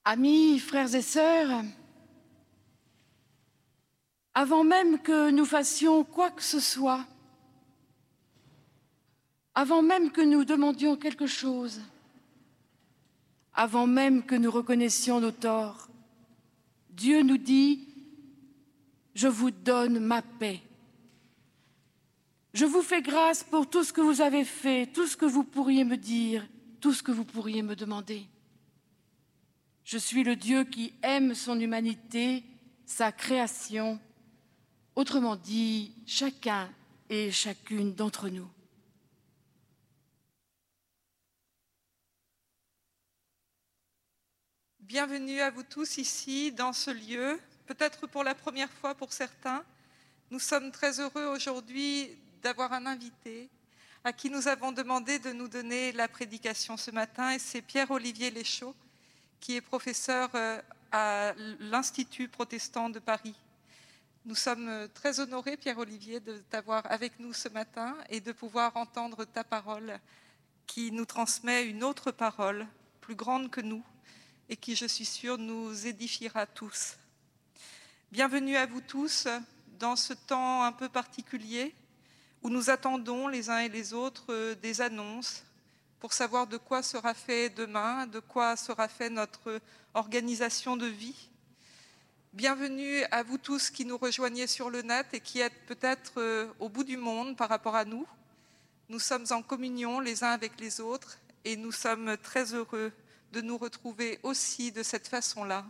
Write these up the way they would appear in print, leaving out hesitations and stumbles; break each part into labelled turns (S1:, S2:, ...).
S1: Amis, frères et sœurs, avant même que nous fassions quoi que ce soit, avant même que nous demandions quelque chose, avant même que nous reconnaissions nos torts, Dieu nous dit « Je vous donne ma paix ». Je vous fais grâce pour tout ce que vous avez fait, tout ce que vous pourriez me dire, tout ce que vous pourriez me demander. Je suis le Dieu qui aime son humanité, sa création, autrement dit, chacun et chacune d'entre nous.
S2: Bienvenue à vous tous ici, dans ce lieu, peut-être pour la première fois pour certains. Nous sommes très heureux aujourd'hui d'avoir un invité à qui nous avons demandé de nous donner la prédication ce matin, et c'est Pierre-Olivier Léchaud, qui est professeur à l'Institut protestant de Paris. Nous sommes très honorés, Pierre-Olivier, de t'avoir avec nous ce matin et de pouvoir entendre ta parole qui nous transmet une autre parole, plus grande que nous, et qui, je suis sûre, nous édifiera tous. Bienvenue à vous tous dans ce temps un peu particulier où nous attendons les uns et les autres des annonces pour savoir de quoi sera fait demain, de quoi sera fait notre organisation de vie. Bienvenue à vous tous qui nous rejoignez sur le net et qui êtes peut-être au bout du monde par rapport à nous. Nous sommes en communion les uns avec les autres et nous sommes très heureux de nous retrouver aussi de cette façon-là.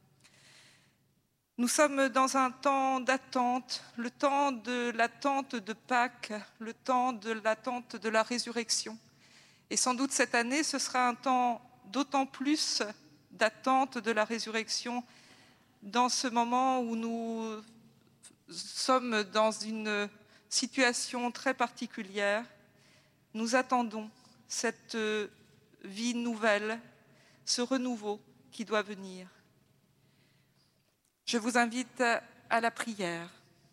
S2: Nous sommes dans un temps d'attente, le temps de l'attente de Pâques, le temps de l'attente de la résurrection. Et sans doute cette année, ce sera un temps d'autant plus d'attente de la résurrection dans ce moment où nous sommes dans une situation très particulière. Nous attendons cette vie nouvelle, ce renouveau qui doit venir. Je vous invite à la prière.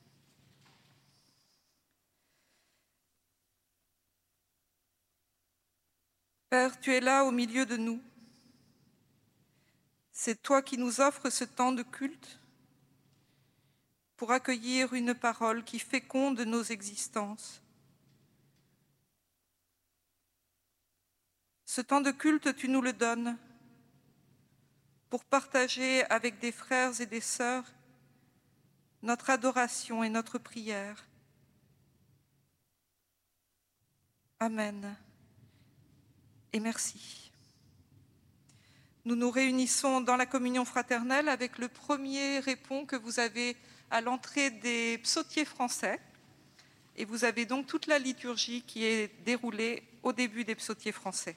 S2: Père, tu es là au milieu de nous. C'est toi qui nous offres ce temps de culte pour accueillir une parole qui féconde nos existences. Ce temps de culte, tu nous le donnes pour partager avec des frères et des sœurs notre adoration et notre prière. Amen et merci. Nous nous réunissons dans la communion fraternelle avec le premier répond que vous avez à l'entrée des psautiers français. Et vous avez donc toute la liturgie qui est déroulée au début des psautiers français.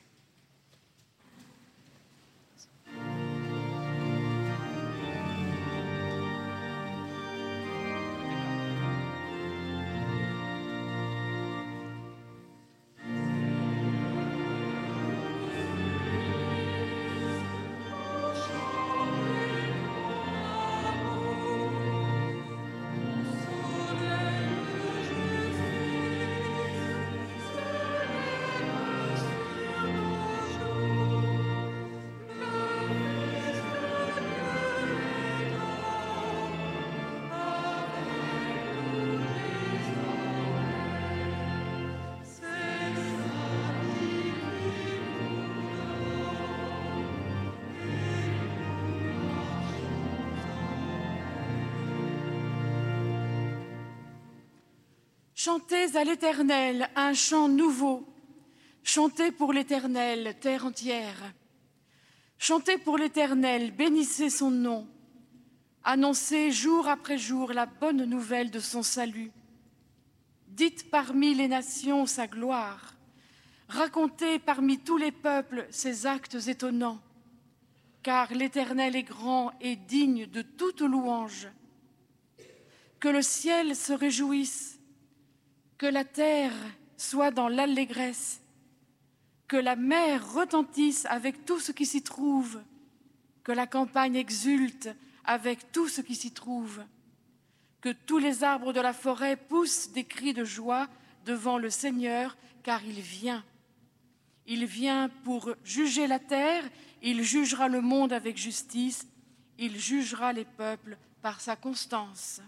S1: Chantez à l'Éternel un chant nouveau. Chantez pour l'Éternel, terre entière. Chantez pour l'Éternel, bénissez son nom. Annoncez jour après jour la bonne nouvelle de son salut. Dites parmi les nations sa gloire. Racontez parmi tous les peuples ses actes étonnants. Car l'Éternel est grand et digne de toute louange. Que le ciel se réjouisse, que la terre soit dans l'allégresse, que la mer retentisse avec tout ce qui s'y trouve, que la campagne exulte avec tout ce qui s'y trouve, que tous les arbres de la forêt poussent des cris de joie devant le Seigneur, car il vient. Il vient pour juger la terre, il jugera le monde avec justice, il jugera les peuples par sa constance.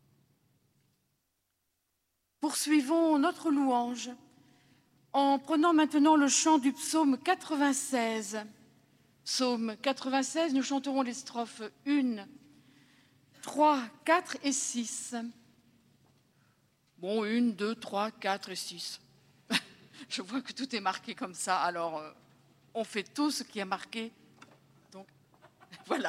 S1: Poursuivons notre louange en prenant maintenant le chant du psaume 96. Psaume 96, nous chanterons les strophes 1, 3, 4 et 6. Bon, 1, 2, 3, 4 et 6. Je vois que tout est marqué comme ça, alors on fait tout ce qui est marqué. Donc, voilà.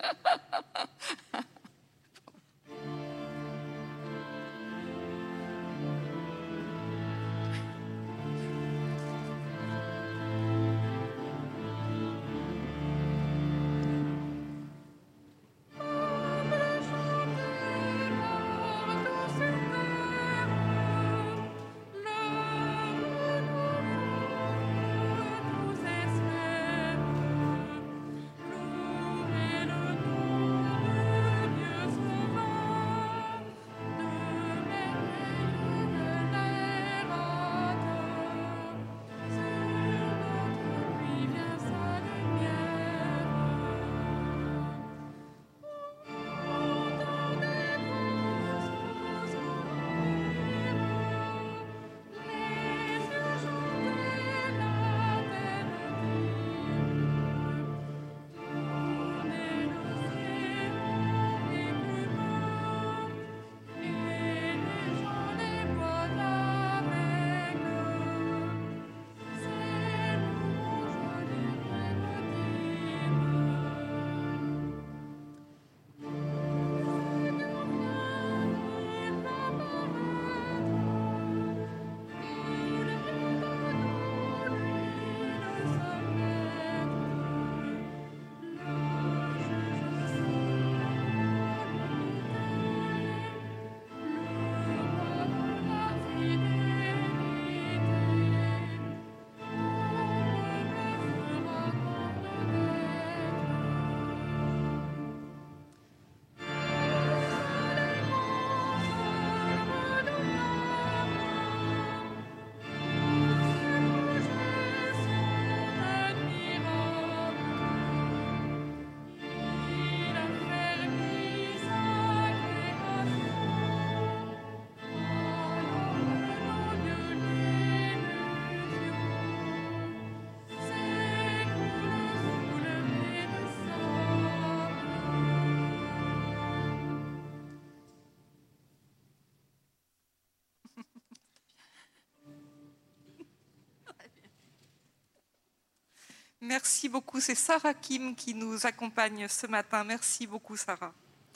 S2: Merci beaucoup. C'est Sarah Kim qui nous accompagne ce matin. Merci beaucoup, Sarah.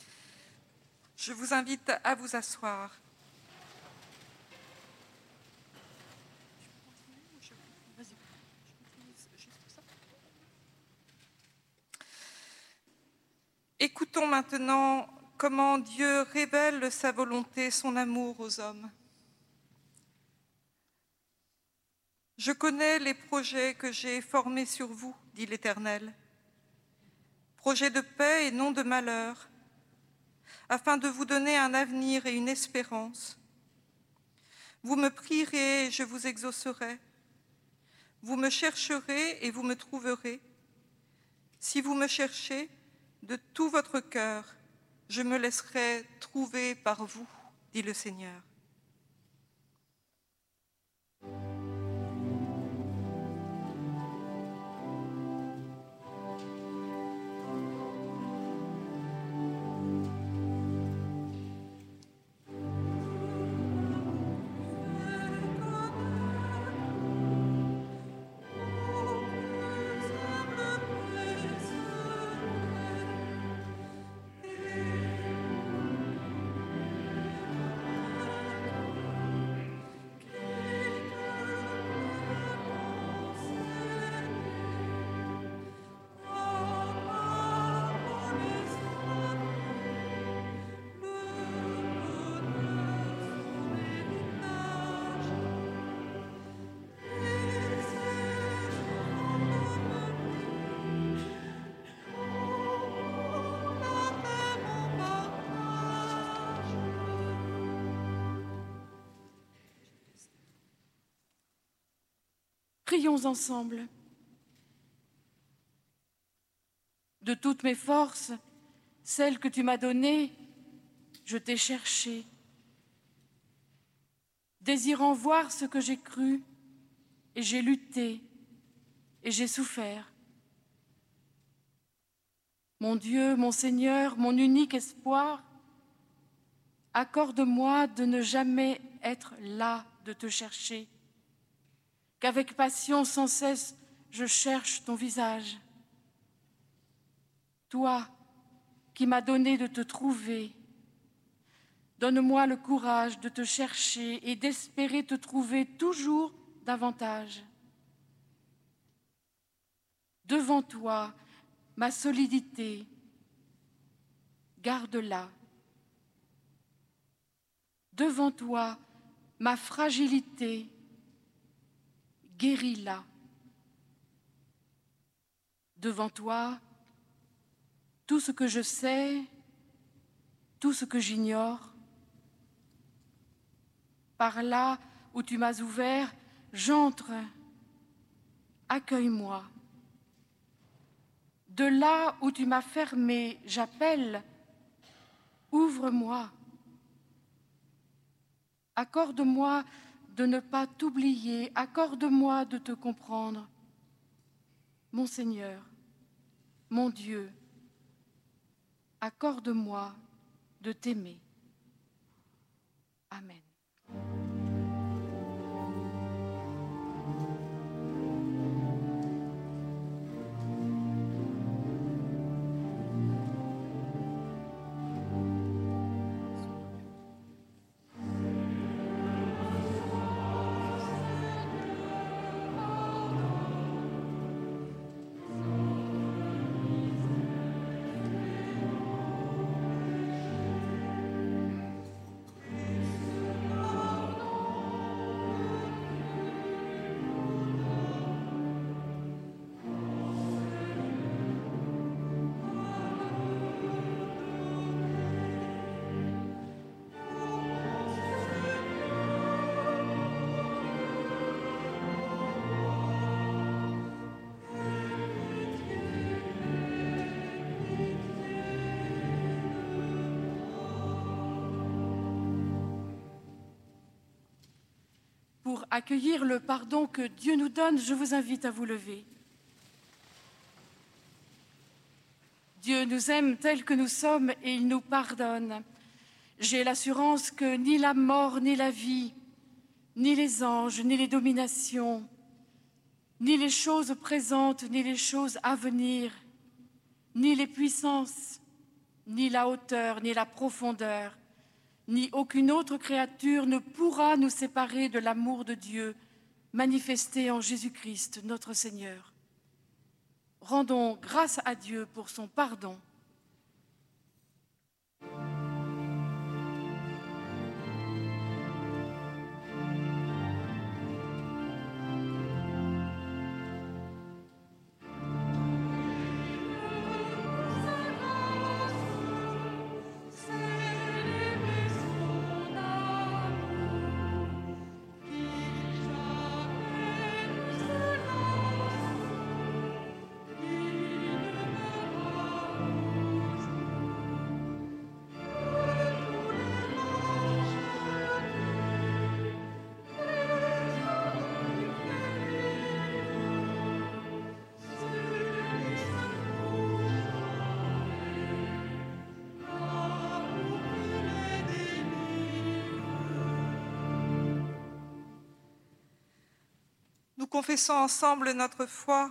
S2: Je vous invite à vous asseoir. Écoutons maintenant comment Dieu révèle sa volonté, son amour aux hommes. Je connais les projets que j'ai formés sur vous, dit l'Éternel, projets de paix et non de malheur, afin de vous donner un avenir et une espérance. Vous me prierez et je vous exaucerai. Vous me chercherez et vous me trouverez. Si vous me cherchez de tout votre cœur, je me laisserai trouver par vous, dit le Seigneur.
S1: Prions ensemble. De toutes mes forces, celles que tu m'as données, je t'ai cherchée. Désirant voir ce que j'ai cru, et j'ai lutté, et j'ai souffert. Mon Dieu, mon Seigneur, mon unique espoir, accorde-moi de ne jamais être las de te chercher, qu'avec passion sans cesse je cherche ton visage. Toi qui m'as donné de te trouver, donne-moi le courage de te chercher et d'espérer te trouver toujours davantage. Devant toi, ma solidité, garde-la. Devant toi, ma fragilité, guéris-la. Devant toi, tout ce que je sais, tout ce que j'ignore. Par là où tu m'as ouvert, j'entre. Accueille-moi. De là où tu m'as fermé, j'appelle. Ouvre-moi. Accorde-moi de ne pas t'oublier, accorde-moi de te comprendre. Mon Seigneur, mon Dieu, accorde-moi de t'aimer. Amen. Pour accueillir le pardon que Dieu nous donne, je vous invite à vous lever. Dieu nous aime tels que nous sommes et il nous pardonne. J'ai l'assurance que ni la mort, ni la vie, ni les anges, ni les dominations, ni les choses présentes, ni les choses à venir, ni les puissances, ni la hauteur, ni la profondeur, ni aucune autre créature ne pourra nous séparer de l'amour de Dieu manifesté en Jésus-Christ, notre Seigneur. Rendons grâce à Dieu pour son pardon.
S2: Nous confessons ensemble notre foi.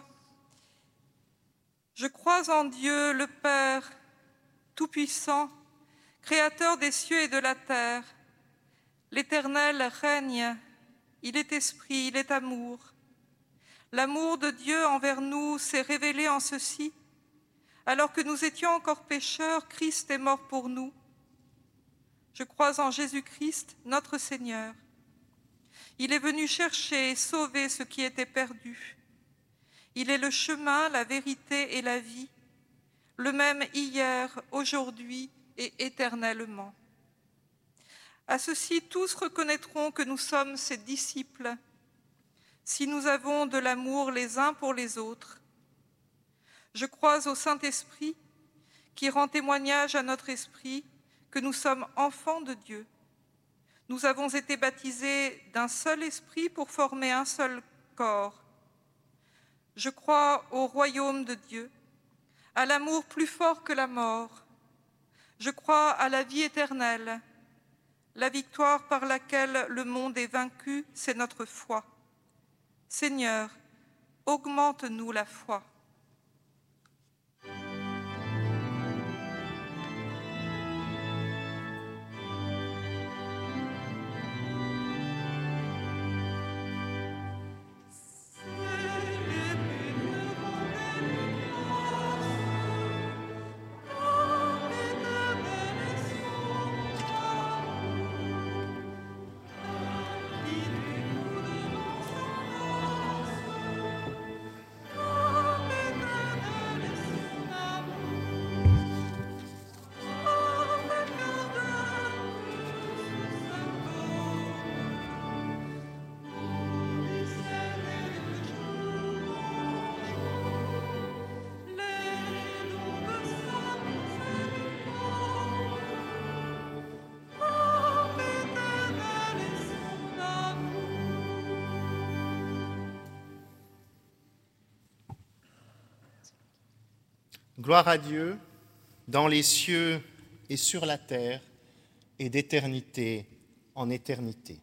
S2: Je crois en Dieu, le Père Tout-Puissant, Créateur des cieux et de la terre. L'Éternel règne, il est esprit, il est amour. L'amour de Dieu envers nous s'est révélé en ceci. Alors que nous étions encore pécheurs, Christ est mort pour nous. Je crois en Jésus-Christ, notre Seigneur. Il est venu chercher et sauver ce qui était perdu. Il est le chemin, la vérité et la vie, le même hier, aujourd'hui et éternellement. À ceci, tous reconnaîtront que nous sommes ses disciples, si nous avons de l'amour les uns pour les autres. Je crois au Saint-Esprit qui rend témoignage à notre esprit que nous sommes enfants de Dieu. Nous avons été baptisés d'un seul esprit pour former un seul corps. Je crois au royaume de Dieu, à l'amour plus fort que la mort. Je crois à la vie éternelle. La victoire par laquelle le monde est vaincu, c'est notre foi. Seigneur, augmente-nous la foi.
S3: Gloire à Dieu dans les cieux et sur la terre et d'éternité en éternité.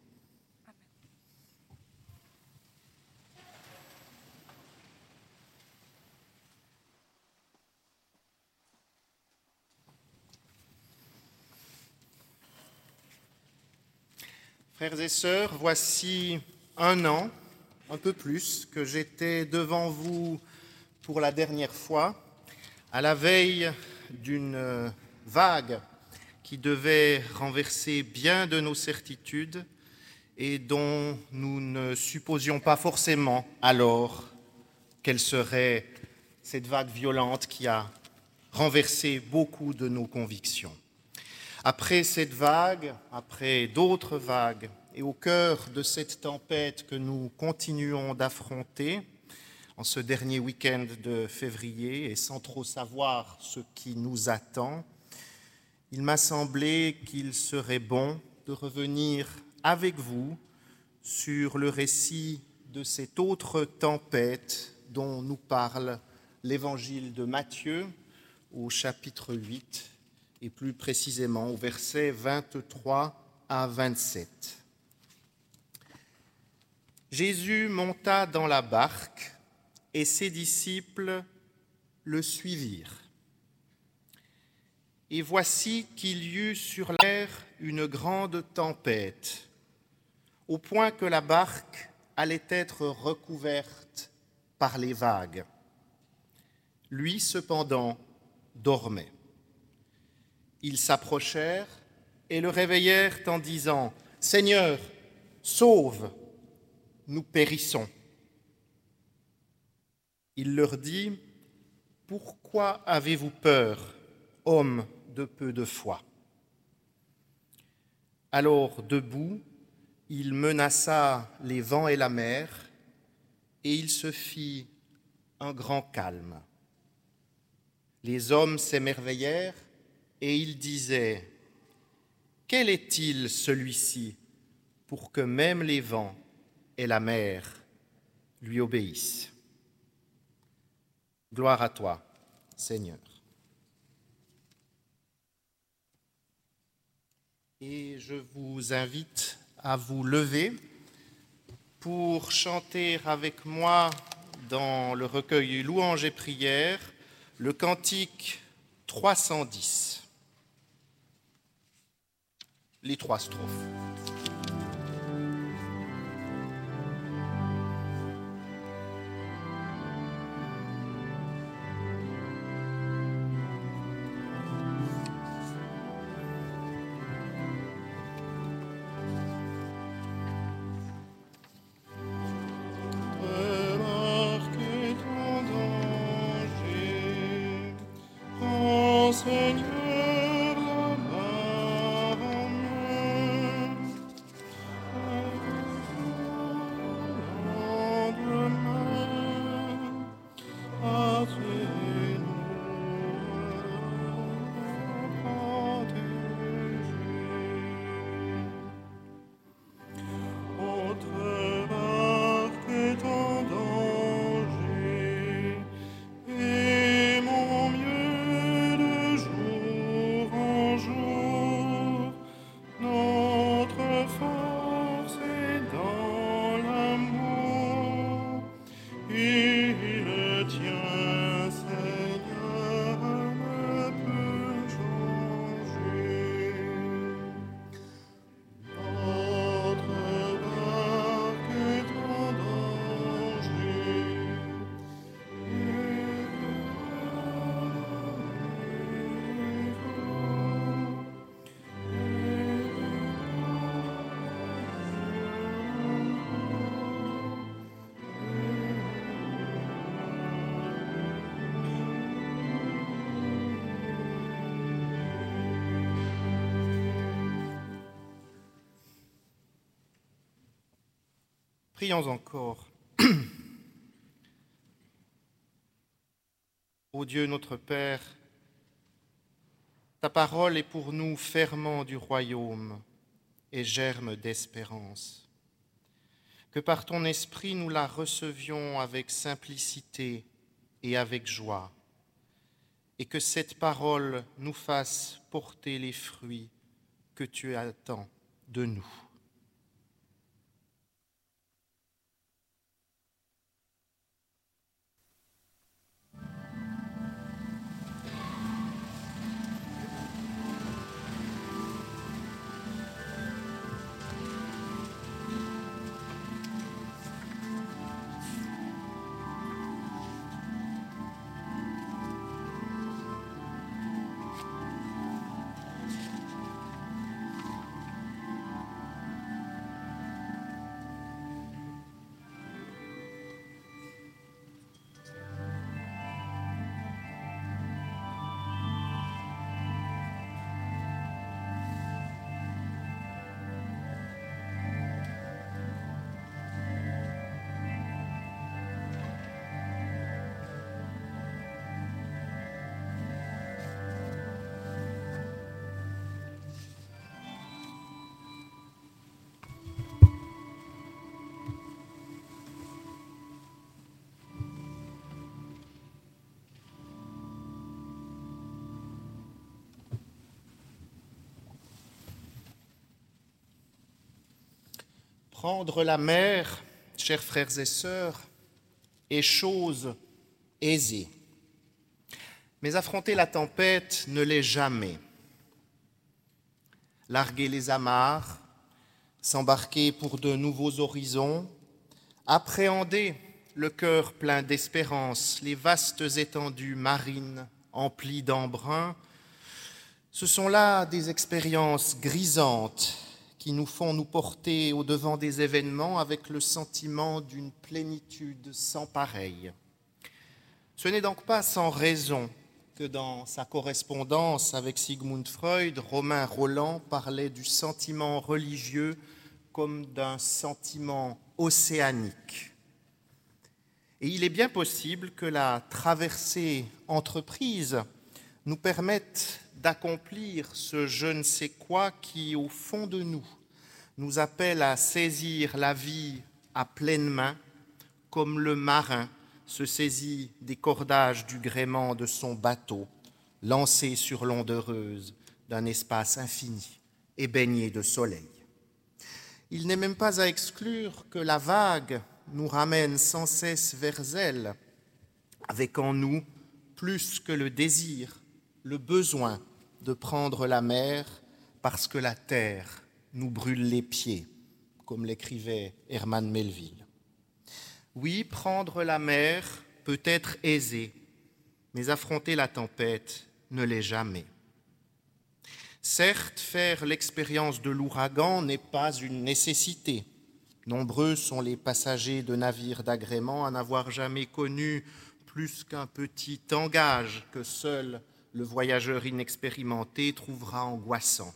S3: Frères et sœurs, voici un an, un peu plus, que j'étais devant vous pour la dernière fois, à la veille d'une vague qui devait renverser bien de nos certitudes et dont nous ne supposions pas forcément alors quelle serait cette vague violente qui a renversé beaucoup de nos convictions. Après cette vague, après d'autres vagues, et au cœur de cette tempête que nous continuons d'affronter, en ce dernier week-end de février, et sans trop savoir ce qui nous attend, il m'a semblé qu'il serait bon de revenir avec vous sur le récit de cette autre tempête dont nous parle l'évangile de Matthieu au chapitre 8, et plus précisément au verset 23 à 27. Jésus monta dans la barque et ses disciples le suivirent. Et voici qu'il y eut sur la mer une grande tempête, au point que la barque allait être recouverte par les vagues. Lui, cependant, dormait. Ils s'approchèrent et le réveillèrent en disant « Seigneur, sauve, nous périssons !» Il leur dit « Pourquoi avez-vous peur, hommes de peu de foi ?» Alors, debout, il menaça les vents et la mer, et il se fit un grand calme. Les hommes s'émerveillèrent, et ils disaient « Quel est-il celui-ci pour que même les vents et la mer lui obéissent ?» Gloire à toi, Seigneur. Et je vous invite à vous lever pour chanter avec moi dans le recueil Louanges et prières le cantique 310. Les 3 strophes. tien, Seigneur, ne peut changer. Notre barque est en danger. Prions encore. Ô Dieu notre Père, ta parole est pour nous ferment du royaume et germe d'espérance. Que par ton esprit nous la recevions avec simplicité et avec joie, et que cette parole nous fasse porter les fruits que tu attends de nous. Prendre la mer, chers frères et sœurs, est chose aisée. Mais affronter la tempête ne l'est jamais. Larguer les amarres, s'embarquer pour de nouveaux horizons, appréhender le cœur plein d'espérance, les vastes étendues marines emplies d'embrun, ce sont là des expériences grisantes qui nous font nous porter au-devant des événements avec le sentiment d'une plénitude sans pareille. Ce n'est donc pas sans raison que dans sa correspondance avec Sigmund Freud, Romain Rolland parlait du sentiment religieux comme d'un sentiment océanique. Et il est bien possible que la traversée entreprise nous permette d'accomplir ce je ne sais quoi qui, au fond de nous, nous appelle à saisir la vie à pleine main, comme le marin se saisit des cordages du gréement de son bateau, lancé sur l'onde heureuse d'un espace infini et baigné de soleil. Il n'est même pas à exclure que la vague nous ramène sans cesse vers elle, avec en nous plus que le désir, le besoin de prendre la mer parce que la terre nous brûle les pieds, comme l'écrivait Herman Melville. Oui, prendre la mer peut être aisé, mais affronter la tempête ne l'est jamais. Certes, faire l'expérience de l'ouragan n'est pas une nécessité. Nombreux sont les passagers de navires d'agrément à n'avoir jamais connu plus qu'un petit tangage que seul le voyageur inexpérimenté trouvera angoissant.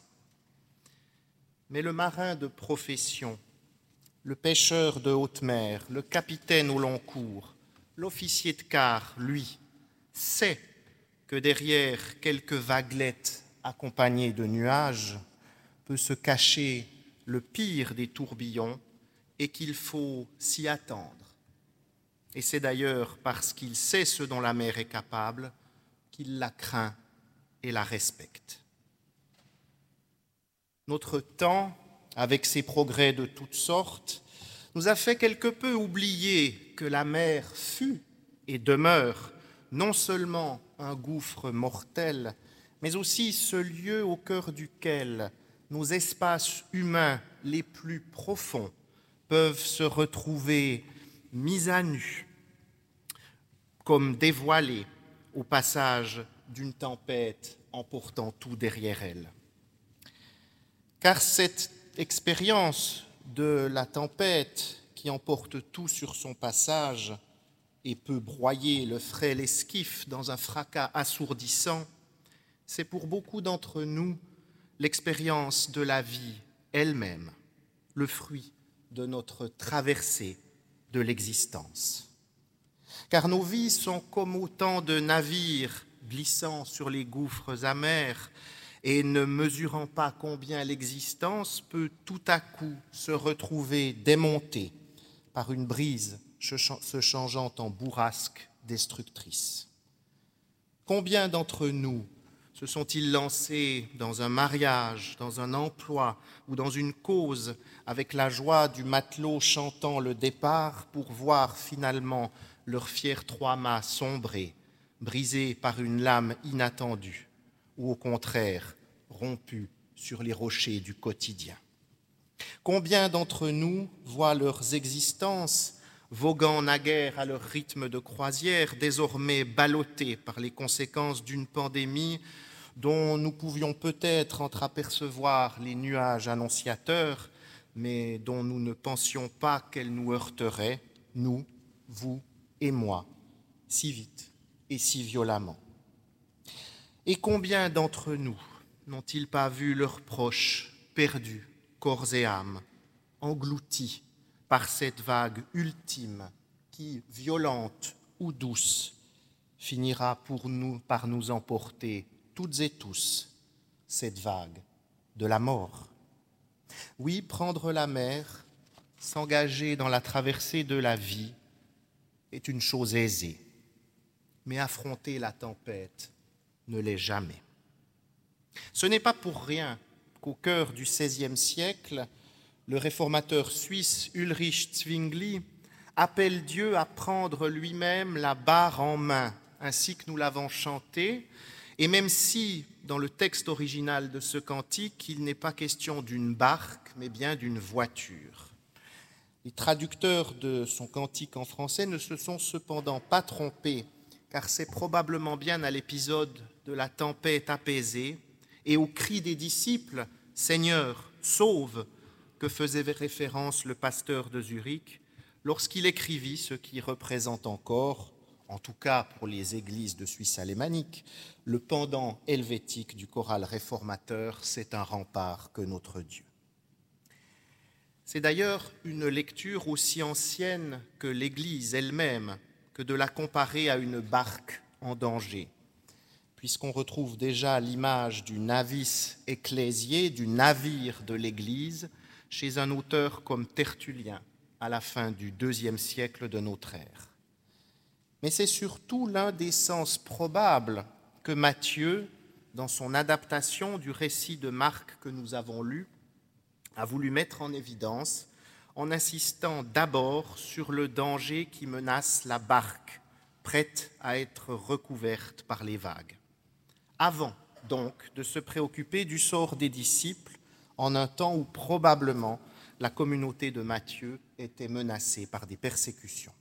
S3: Mais le marin de profession, le pêcheur de haute mer, le capitaine au long cours, l'officier de quart, lui, sait que derrière quelques vaguelettes accompagnées de nuages peut se cacher le pire des tourbillons et qu'il faut s'y attendre. Et c'est d'ailleurs parce qu'il sait ce dont la mer est capable qu'il la craint et la respecte. Notre temps, avec ses progrès de toutes sortes, nous a fait quelque peu oublier que la mer fut et demeure non seulement un gouffre mortel, mais aussi ce lieu au cœur duquel nos espaces humains les plus profonds peuvent se retrouver mis à nu, comme dévoilés au passage d'une tempête emportant tout derrière elle. Car cette expérience de la tempête qui emporte tout sur son passage et peut broyer le frêle esquif dans un fracas assourdissant, c'est pour beaucoup d'entre nous l'expérience de la vie elle-même, le fruit de notre traversée de l'existence. Car nos vies sont comme autant de navires glissant sur les gouffres amers et ne mesurant pas combien l'existence peut tout à coup se retrouver démontée par une brise se changeant en bourrasque destructrice. Combien d'entre nous se sont-ils lancés dans un mariage, dans un emploi ou dans une cause avec la joie du matelot chantant le départ pour voir finalement leur fier trois-mâts sombrer, brisé par une lame inattendue ou au contraire rompu sur les rochers du quotidien? Combien d'entre nous voient leurs existences voguant naguère à leur rythme de croisière, désormais ballottées par les conséquences d'une pandémie dont nous pouvions peut-être entreapercevoir les nuages annonciateurs, mais dont nous ne pensions pas qu'elle nous heurterait, nous, vous et moi, si vite et si violemment. Et combien d'entre nous n'ont-ils pas vu leurs proches perdus, corps et âme, engloutis par cette vague ultime qui, violente ou douce, finira par nous emporter toutes et tous, cette vague de la mort. Oui, prendre la mer, s'engager dans la traversée de la vie est une chose aisée, mais affronter la tempête ne l'est jamais. Ce n'est pas pour rien qu'au cœur du XVIe siècle, le réformateur suisse Ulrich Zwingli appelle Dieu à prendre lui-même la barre en main, ainsi que nous l'avons chanté, et même si, dans le texte original de ce cantique, il n'est pas question d'une barque, mais bien d'une voiture. Les traducteurs de son cantique en français ne se sont cependant pas trompés, car c'est probablement bien à l'épisode de la tempête apaisée et au cri des disciples « Seigneur, sauve !» que faisait référence le pasteur de Zurich lorsqu'il écrivit ce qui représente encore, en tout cas pour les églises de Suisse alémanique, le pendant helvétique du choral réformateur « C'est un rempart que notre Dieu ». C'est d'ailleurs une lecture aussi ancienne que l'Église elle-même que de la comparer à une barque en danger, puisqu'on retrouve déjà l'image du navis ecclésié, du navire de l'Église, chez un auteur comme Tertullien, à la fin du IIe siècle de notre ère. Mais c'est surtout l'un des sens probables que Matthieu, dans son adaptation du récit de Marc que nous avons lu, a voulu mettre en évidence en insistant d'abord sur le danger qui menace la barque, prête à être recouverte par les vagues. Avant donc de se préoccuper du sort des disciples en un temps où probablement la communauté de Matthieu était menacée par des persécutions.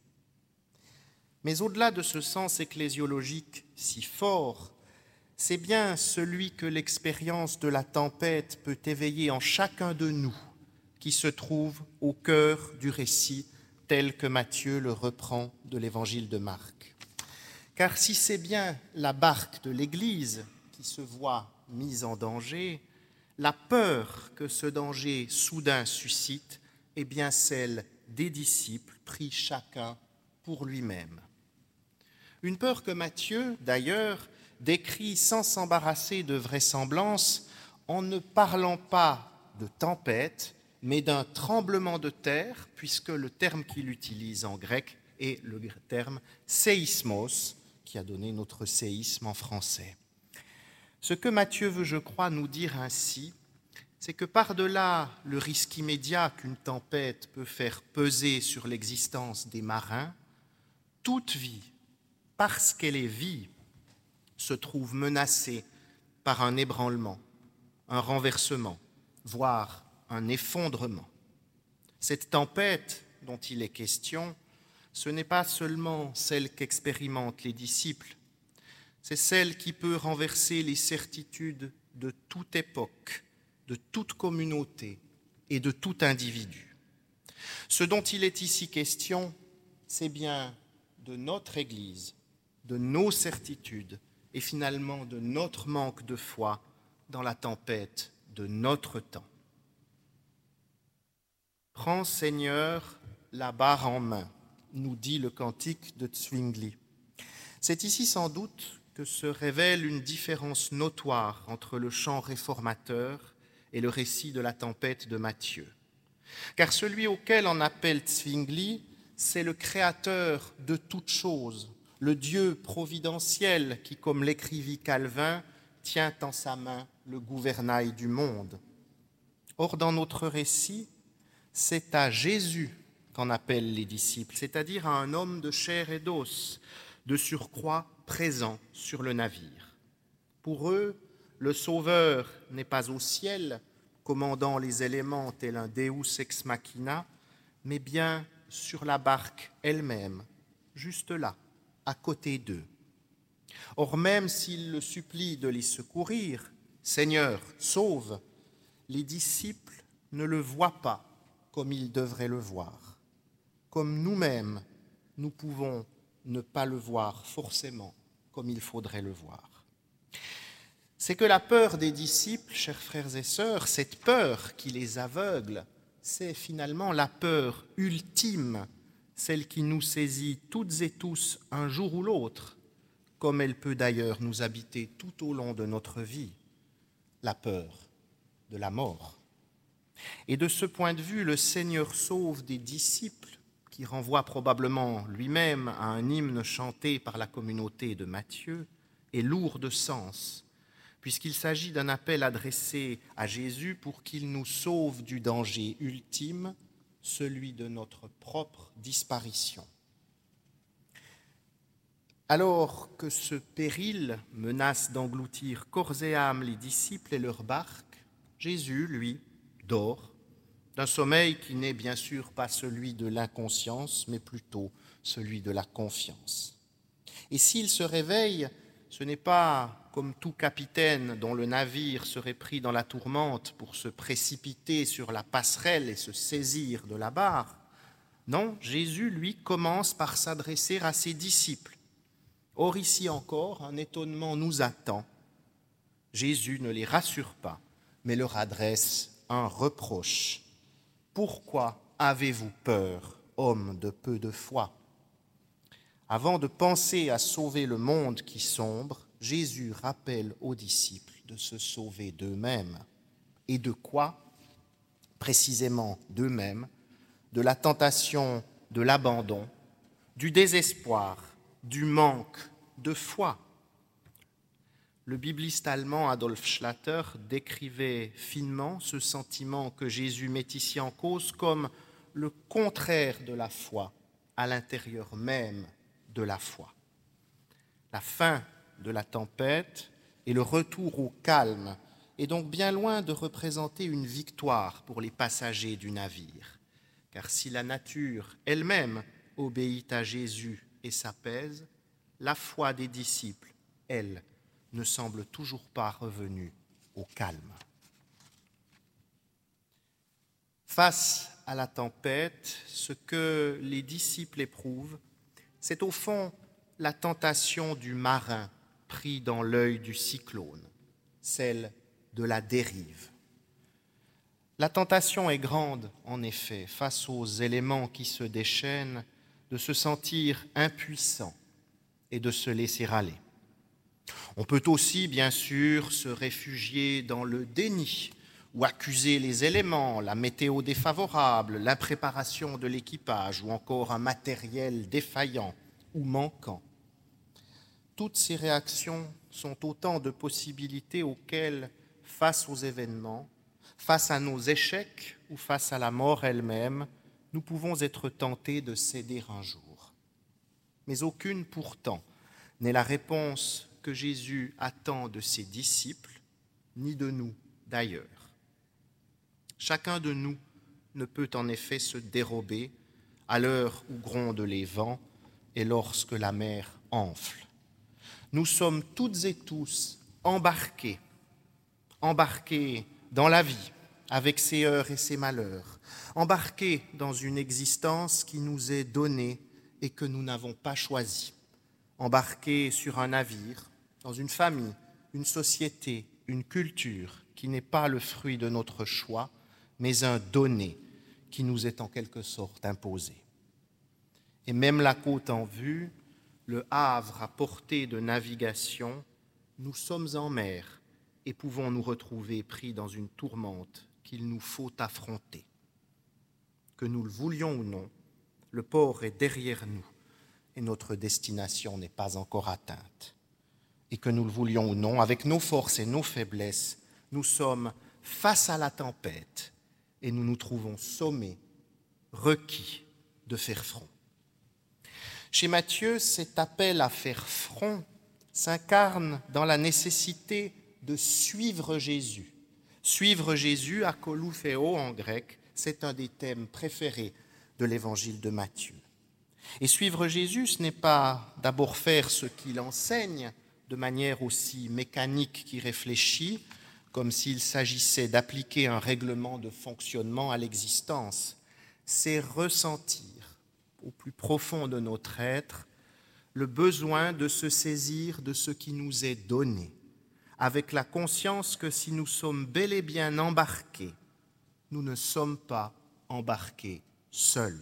S3: Mais au-delà de ce sens ecclésiologique si fort, c'est bien celui que l'expérience de la tempête peut éveiller en chacun de nous qui se trouve au cœur du récit tel que Matthieu le reprend de l'évangile de Marc. Car si c'est bien la barque de l'Église qui se voit mise en danger, la peur que ce danger soudain suscite est bien celle des disciples pris chacun pour lui-même. Une peur que Matthieu, d'ailleurs, décrit sans s'embarrasser de vraisemblance en ne parlant pas de tempête, mais d'un tremblement de terre, puisque le terme qu'il utilise en grec est le terme séismos, qui a donné notre séisme en français. Ce que Matthieu veut, je crois, nous dire ainsi, c'est que par-delà le risque immédiat qu'une tempête peut faire peser sur l'existence des marins, toute vie parce qu'elle est vie, se trouve menacée par un ébranlement, un renversement, voire un effondrement. Cette tempête dont il est question, ce n'est pas seulement celle qu'expérimentent les disciples, c'est celle qui peut renverser les certitudes de toute époque, de toute communauté et de tout individu. Ce dont il est ici question, c'est bien de notre Église, de nos certitudes et finalement de notre manque de foi dans la tempête de notre temps. Prends, Seigneur, la barre en main, nous dit le cantique de Zwingli. C'est ici sans doute que se révèle une différence notoire entre le chant réformateur et le récit de la tempête de Matthieu. Car celui auquel on appelle Zwingli, c'est le créateur de toutes choses, le Dieu providentiel qui, comme l'écrivit Calvin, tient en sa main le gouvernail du monde. Or, dans notre récit, c'est à Jésus qu'en appellent les disciples, c'est-à-dire à un homme de chair et d'os, de surcroît présent sur le navire. Pour eux, le Sauveur n'est pas au ciel, commandant les éléments tel un Deus ex machina, mais bien sur la barque elle-même, juste là, à côté d'eux. Or, même s'il le supplie de les secourir, « Seigneur, sauve !» les disciples ne le voient pas comme ils devraient le voir. Comme nous-mêmes, nous pouvons ne pas le voir forcément comme il faudrait le voir. C'est que la peur des disciples, chers frères et sœurs, cette peur qui les aveugle, c'est finalement la peur ultime, celle qui nous saisit toutes et tous un jour ou l'autre, comme elle peut d'ailleurs nous habiter tout au long de notre vie, la peur de la mort. Et de ce point de vue, le Seigneur sauve des disciples, qui renvoie probablement lui-même à un hymne chanté par la communauté de Matthieu, est lourd de sens, puisqu'il s'agit d'un appel adressé à Jésus pour qu'il nous sauve du danger ultime, celui de notre propre disparition. Alors que ce péril menace d'engloutir corps et âme les disciples et leurs barques, Jésus, lui, dort, d'un sommeil qui n'est bien sûr pas celui de l'inconscience, mais plutôt celui de la confiance. Et s'il se réveille, ce n'est pas comme tout capitaine dont le navire serait pris dans la tourmente pour se précipiter sur la passerelle et se saisir de la barre. Non, Jésus, lui, commence par s'adresser à ses disciples. Or, ici encore, un étonnement nous attend. Jésus ne les rassure pas, mais leur adresse un reproche. Pourquoi avez-vous peur, hommes de peu de foi ? Avant de penser à sauver le monde qui sombre, Jésus rappelle aux disciples de se sauver d'eux-mêmes. Et de quoi ? Précisément d'eux-mêmes, de la tentation de l'abandon, du désespoir, du manque de foi. Le bibliste allemand Adolf Schlatter décrivait finement ce sentiment que Jésus met ici en cause comme le contraire de la foi, à l'intérieur même de la foi. La fin de la tempête et le retour au calme est donc bien loin de représenter une victoire pour les passagers du navire. Car si la nature elle-même obéit à Jésus et s'apaise, la foi des disciples, elle, ne semble toujours pas revenue au calme. Face à la tempête, ce que les disciples éprouvent, c'est au fond la tentation du marin pris dans l'œil du cyclone, celle de la dérive. La tentation est grande, en effet, face aux éléments qui se déchaînent, de se sentir impuissant et de se laisser aller. On peut aussi, bien sûr, se réfugier dans le déni ou accuser les éléments, la météo défavorable, l'impréparation de l'équipage ou encore un matériel défaillant ou manquant. Toutes ces réactions sont autant de possibilités auxquelles, face aux événements, face à nos échecs ou face à la mort elle-même, nous pouvons être tentés de céder un jour. Mais aucune pourtant n'est la réponse que Jésus attend de ses disciples, ni de nous d'ailleurs. Chacun de nous ne peut en effet se dérober à l'heure où grondent les vents et lorsque la mer enfle. Nous sommes toutes et tous embarqués dans la vie, avec ses heures et ses malheurs, embarqués dans une existence qui nous est donnée et que nous n'avons pas choisie, embarqués sur un navire, dans une famille, une société, une culture qui n'est pas le fruit de notre choix, mais un donné qui nous est en quelque sorte imposé. Et même la côte en vue, le havre à portée de navigation, nous sommes en mer et pouvons nous retrouver pris dans une tourmente qu'il nous faut affronter. Que nous le voulions ou non, le port est derrière nous et notre destination n'est pas encore atteinte. Et que nous le voulions ou non, avec nos forces et nos faiblesses, nous sommes face à la tempête et nous nous trouvons sommés, requis de faire front. Chez Matthieu, cet appel à faire front s'incarne dans la nécessité de suivre Jésus. Suivre Jésus, akolutheo en grec, c'est un des thèmes préférés de l'évangile de Matthieu. Et suivre Jésus, ce n'est pas d'abord faire ce qu'il enseigne de manière aussi mécanique qu'irréfléchie, comme s'il s'agissait d'appliquer un règlement de fonctionnement à l'existence. C'est ressentir au plus profond de notre être le besoin de se saisir de ce qui nous est donné, avec la conscience que si nous sommes bel et bien embarqués, nous ne sommes pas embarqués seuls.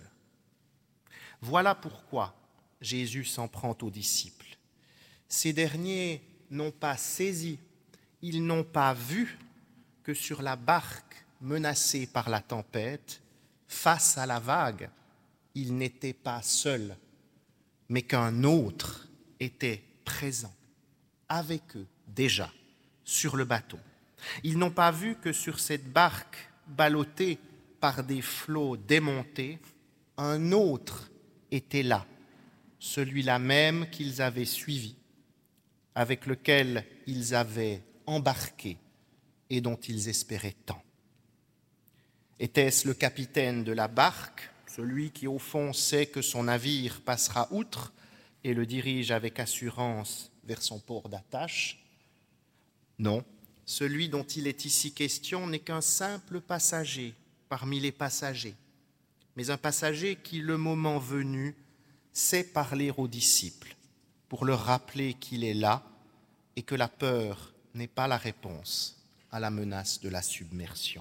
S3: Voilà pourquoi Jésus s'en prend aux disciples. Ces derniers n'ont pas saisi, ils n'ont pas vu que sur la barque menacée par la tempête, face à la vague, ils n'étaient pas seuls, mais qu'un autre était présent, avec eux déjà, sur le bateau. Ils n'ont pas vu que sur cette barque ballottée par des flots démontés, un autre était là, celui-là même qu'ils avaient suivi, avec lequel ils avaient embarqué et dont ils espéraient tant. Était-ce le capitaine de la barque, celui qui au fond sait que son navire passera outre et le dirige avec assurance vers son port d'attache? Non, celui dont il est ici question n'est qu'un simple passager parmi les passagers, mais un passager qui, le moment venu, sait parler aux disciples pour leur rappeler qu'il est là et que la peur n'est pas la réponse à la menace de la submersion.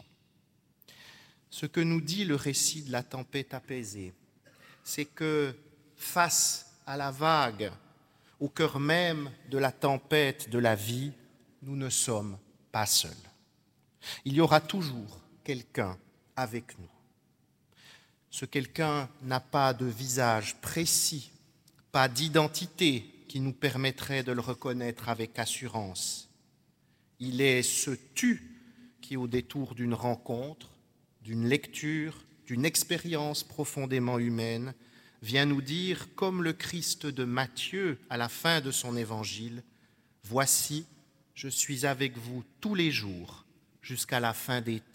S3: Ce que nous dit le récit de la tempête apaisée, c'est que face à la vague, au cœur même de la tempête de la vie, nous ne sommes pas seuls. Il y aura toujours quelqu'un avec nous. Ce quelqu'un n'a pas de visage précis, pas d'identité qui nous permettrait de le reconnaître avec assurance. Il est ce tu qui, au détour d'une rencontre, d'une lecture, d'une expérience profondément humaine, vient nous dire, comme le Christ de Matthieu à la fin de son évangile, « Voici, je suis avec vous tous les jours jusqu'à la fin des temps. »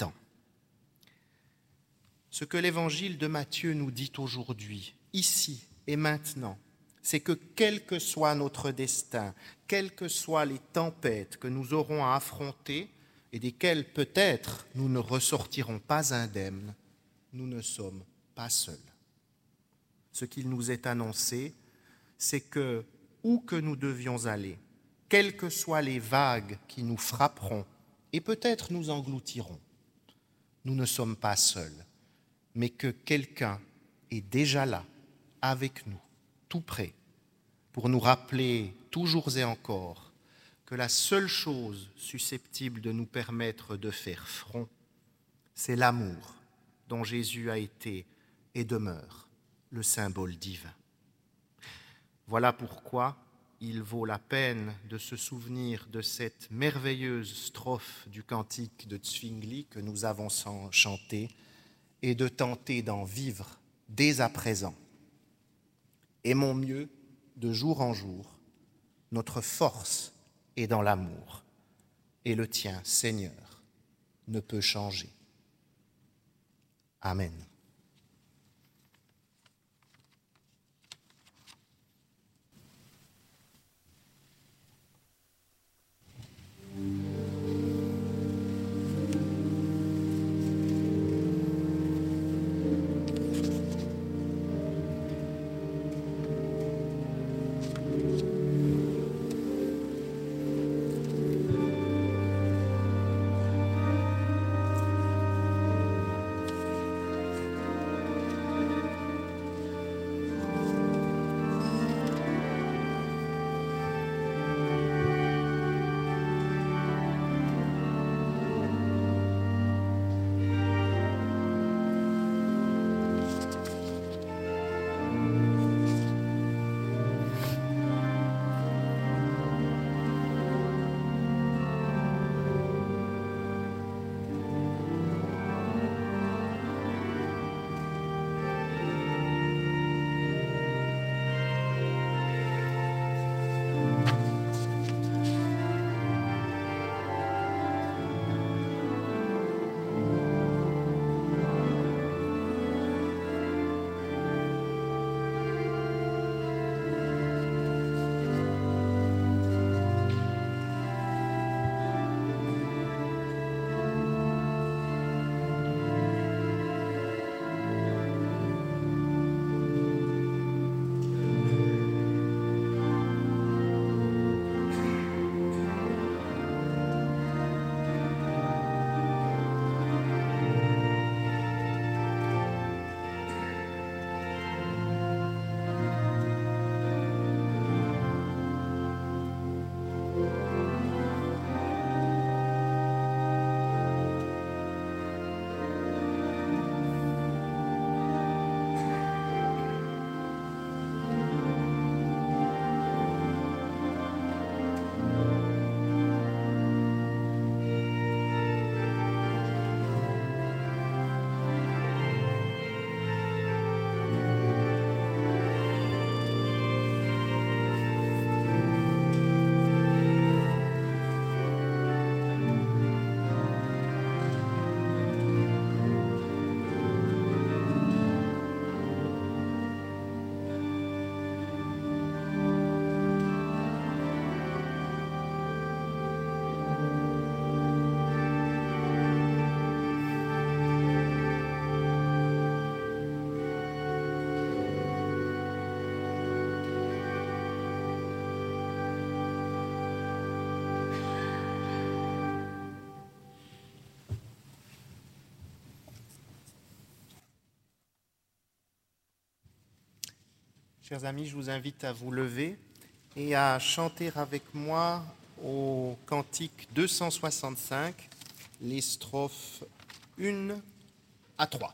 S3: Ce que l'évangile de Matthieu nous dit aujourd'hui, ici et maintenant, c'est que quel que soit notre destin, quelles que soient les tempêtes que nous aurons à affronter, et desquels peut-être nous ne ressortirons pas indemnes, nous ne sommes pas seuls. Ce qu'il nous est annoncé, c'est que, où que nous devions aller, quelles que soient les vagues qui nous frapperont et peut-être nous engloutiront, nous ne sommes pas seuls, mais que quelqu'un est déjà là, avec nous, tout près, pour nous rappeler toujours et encore que la seule chose susceptible de nous permettre de faire front, c'est l'amour dont Jésus a été et demeure le symbole divin. Voilà pourquoi il vaut la peine de se souvenir de cette merveilleuse strophe du cantique de Zwingli que nous avons chanté et de tenter d'en vivre dès à présent. Aimons mieux de jour en jour Notre force est dans l'amour, et le tien, Seigneur, ne peut changer. Amen. Chers amis, je vous invite à vous lever et à chanter avec moi au cantique 265, les strophes 1 à 3.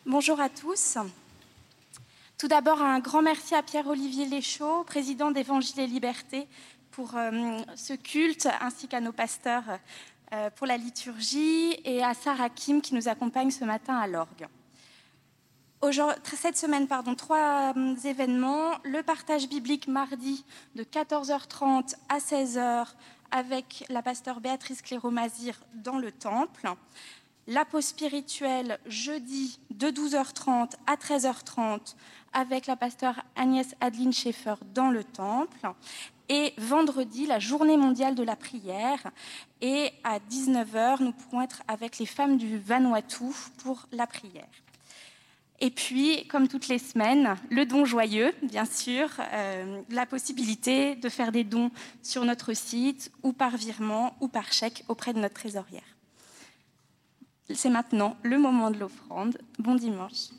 S4: Bonjour à tous. Tout d'abord, un grand merci à Pierre-Olivier Léchaud, président d'Évangile et Liberté, pour ce culte, ainsi qu'à nos pasteurs pour la liturgie, et à Sarah Kim qui nous accompagne ce matin à l'orgue. Cette semaine, 3 événements. Le partage biblique mardi de 14h30 à 16h avec la pasteure Béatrice Cléro-Mazir dans le temple. La pause spirituelle jeudi de 12h30 à 13h30 avec la pasteure Agnès Adeline Schaeffer dans le temple. Et vendredi, la journée mondiale de la prière. Et à 19h, nous pourrons être avec les femmes du Vanuatu pour la prière. Et puis, comme toutes les semaines, le don joyeux, bien sûr, la possibilité de faire des dons sur notre site, ou par virement, ou par chèque auprès de notre trésorière. C'est maintenant le moment de l'offrande. Bon dimanche.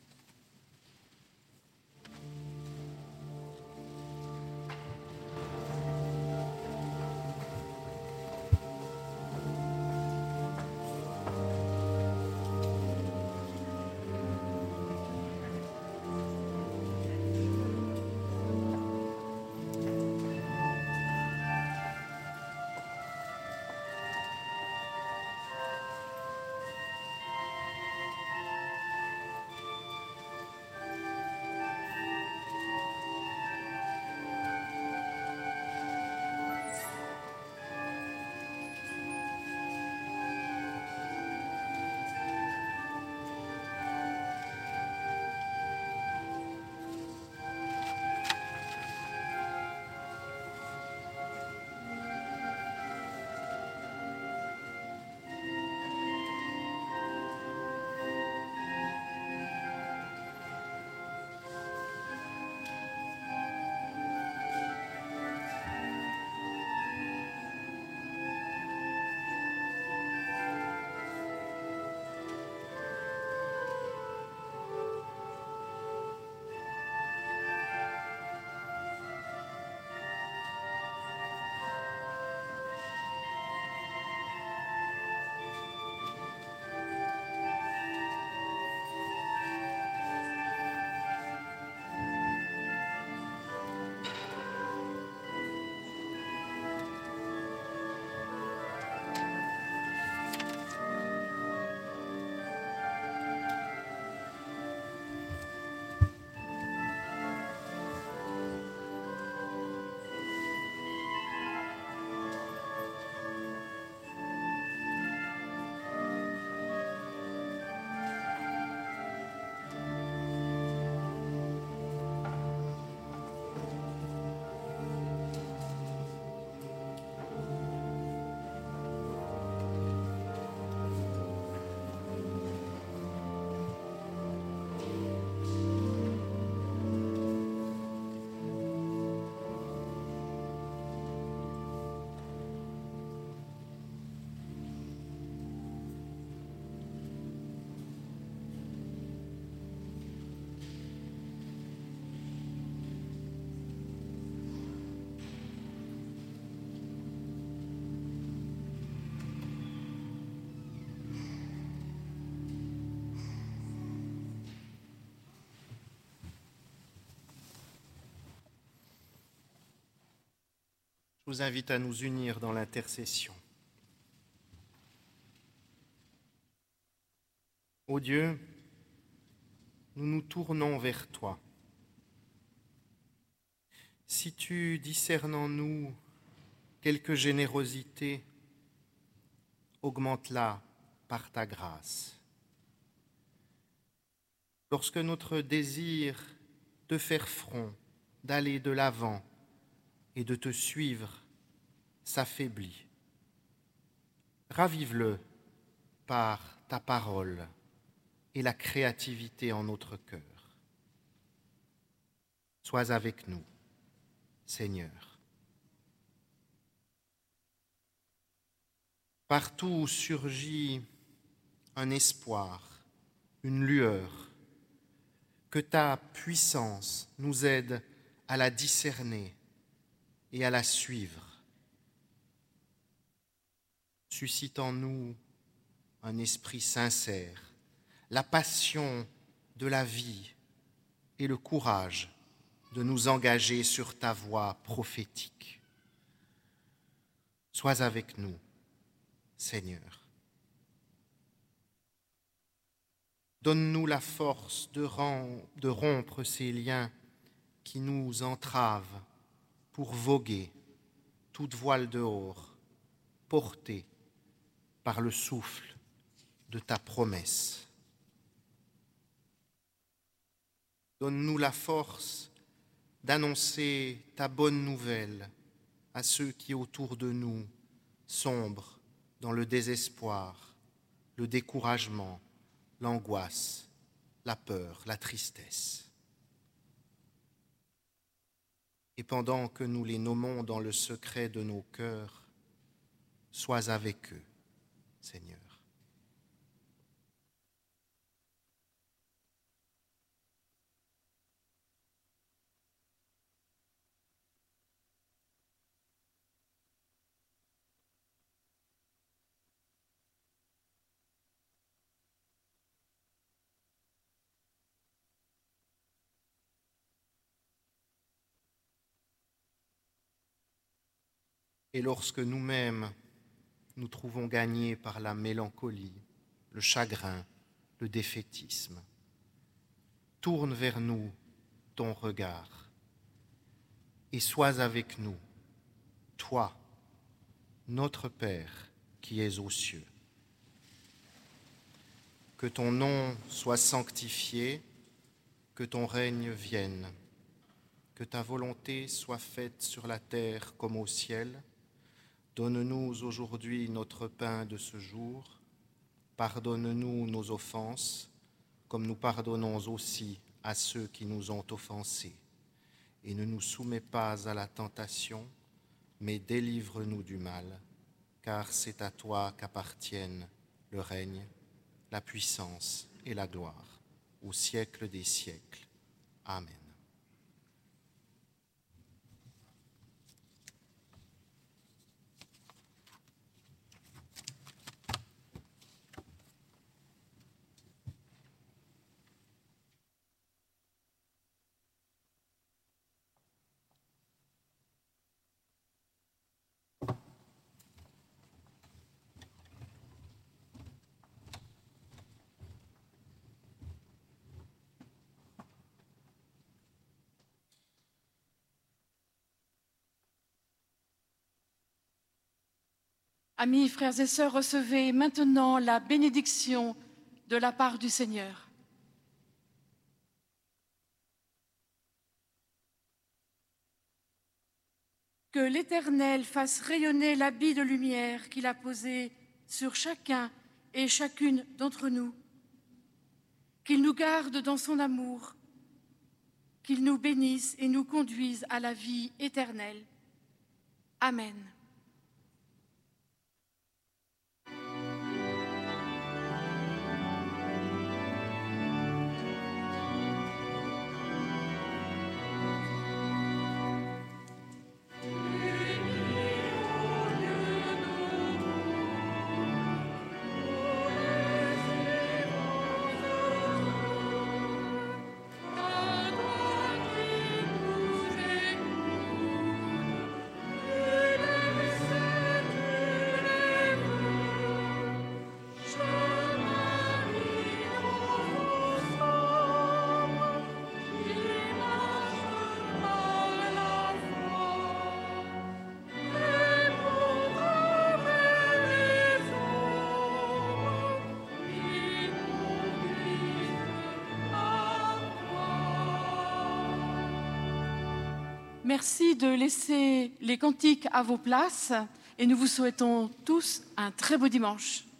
S3: Je vous invite à nous unir dans l'intercession. Ô Dieu, nous nous tournons vers toi. Si tu discernes en nous quelque générosité, augmente-la par ta grâce. Lorsque notre désir de faire front, d'aller de l'avant et de te suivre s'affaiblit, ravive-le par ta parole et la créativité en notre cœur. Sois avec nous, Seigneur. Partout où surgit un espoir, une lueur, que ta puissance nous aide à la discerner et à la suivre. Suscite en nous un esprit sincère, la passion de la vie et le courage de nous engager sur ta voie prophétique. Sois avec nous, Seigneur. Donne-nous la force de rompre ces liens qui nous entravent pour voguer, toute voile dehors, portée par le souffle de ta promesse. Donne-nous la force d'annoncer ta bonne nouvelle à ceux qui autour de nous sombrent dans le désespoir, le découragement, l'angoisse, la peur, la tristesse. Et pendant que nous les nommons dans le secret de nos cœurs, sois avec eux, Seigneur. Et lorsque nous-mêmes nous trouvons gagnés par la mélancolie, le chagrin, le défaitisme, tourne vers nous ton regard et sois avec nous, toi, notre Père qui es aux cieux. Que ton nom soit sanctifié, que ton règne vienne, que ta volonté soit faite sur la terre comme au ciel. Donne-nous aujourd'hui notre pain de ce jour. Pardonne-nous nos offenses, comme nous pardonnons aussi à ceux qui nous ont offensés. Et ne nous soumets pas à la tentation, mais délivre-nous du mal, car c'est à toi qu'appartiennent le règne, la puissance et la gloire, au siècle des siècles. Amen.
S1: Amis, frères et sœurs, recevez maintenant la bénédiction de la part du Seigneur. Que l'Éternel fasse rayonner l'habit de lumière qu'il a posé sur chacun et chacune d'entre nous, qu'il nous garde dans son amour, qu'il nous bénisse et nous conduise à la vie éternelle. Amen. Merci de laisser les cantiques à vos places et nous vous souhaitons tous un très beau dimanche.